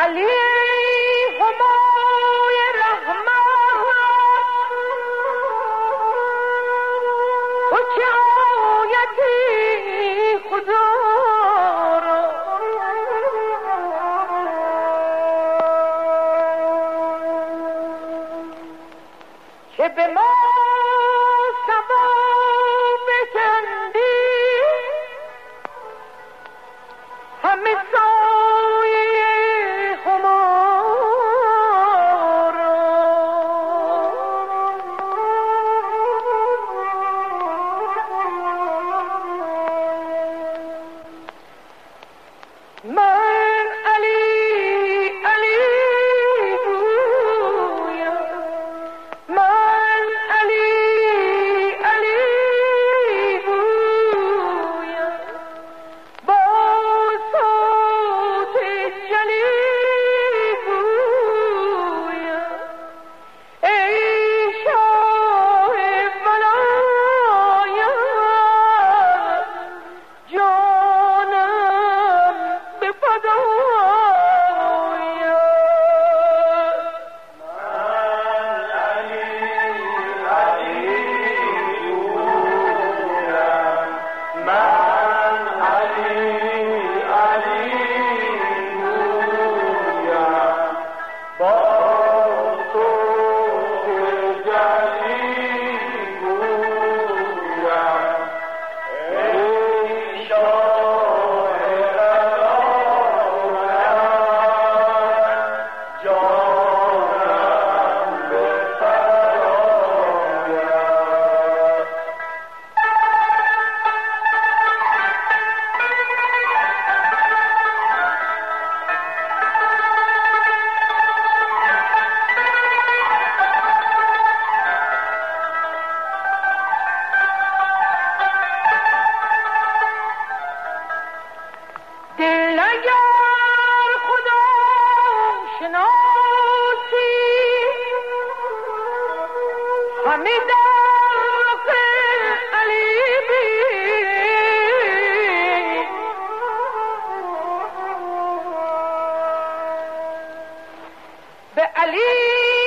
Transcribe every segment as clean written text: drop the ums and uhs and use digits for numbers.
علی همای رحمت و که آیتی خدا را که به ما ثواب بکندی همه سایه من علی علی گویم من علی علی گویم با صوت جلی گویم ای شاه ولایت جانم به فدایت من علی علی گویم با صوت جلی گویم ای شاه ولایت جانم به فدایت دل اگر خدا شناسی همه در رخ علی بین به علی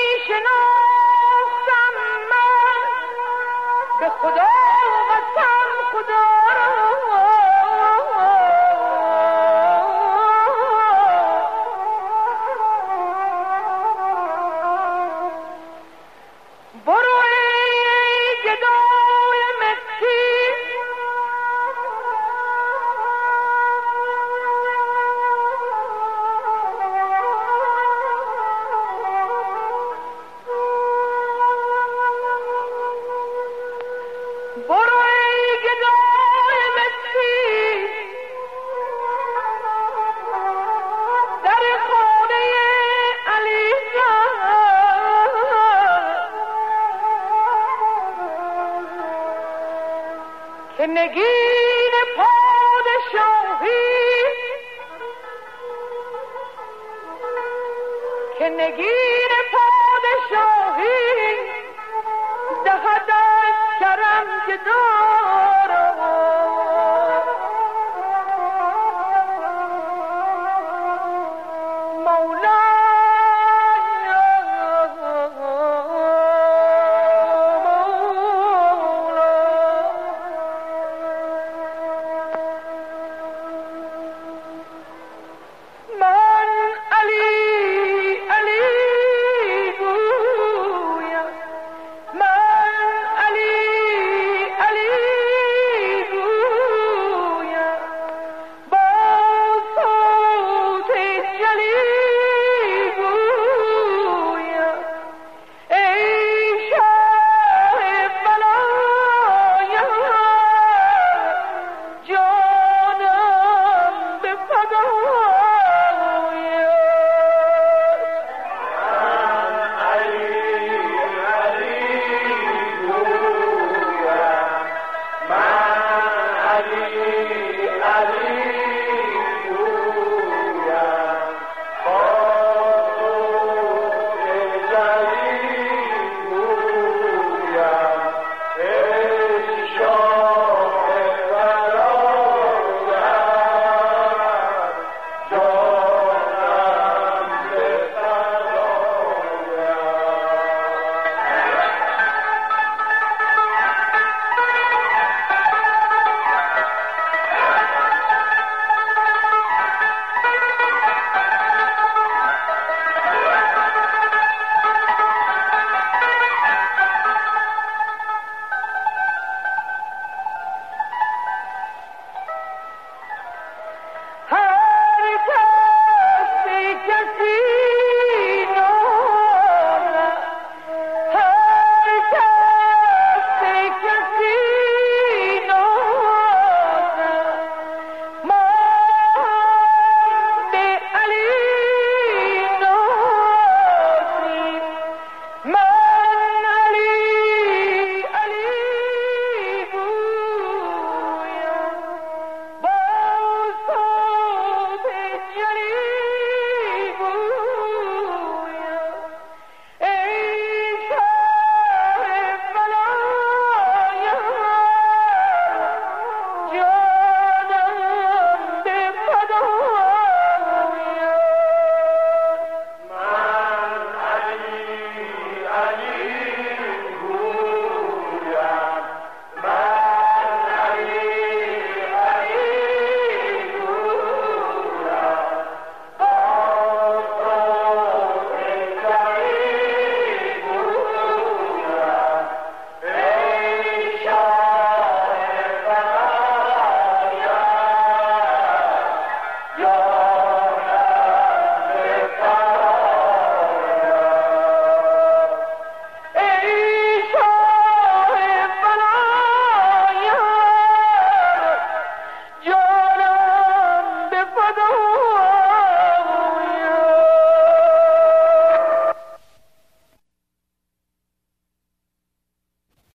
شناختم من به خدا قسم خدا را برو ای گدای مسکین برو ای گدای مسکین در خانه علی که نگین پادشاهی که نگین پادشاهی دهد از کرم گدای